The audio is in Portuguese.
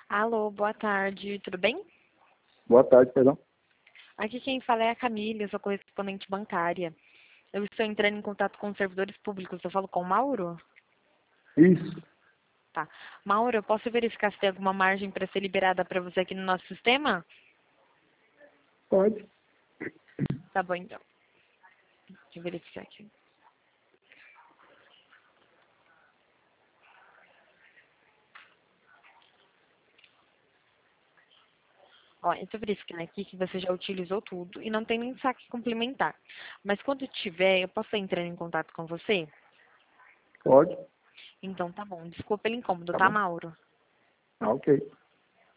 Alô, boa tarde, tudo bem? Boa tarde, perdão. Aqui quem fala é a Camila, eu sou correspondente bancária. Eu estou entrando em contato com os servidores públicos, eu falo com o Mauro? Isso, Tá. Mauro, eu posso verificar se tem alguma margem para ser liberada para você aqui no nosso sistema? pode. Tá bom, então. Deixa eu verificar aqui. Ó, eu estou verificando aqui que você já utilizou tudo e não tem nem saque complementar. Mas quando tiver, eu posso estar entrando em contato com você? Pode. Então tá bom. Desculpa pelo incômodo, Tá tá, bom. Mauro? Ah, ok.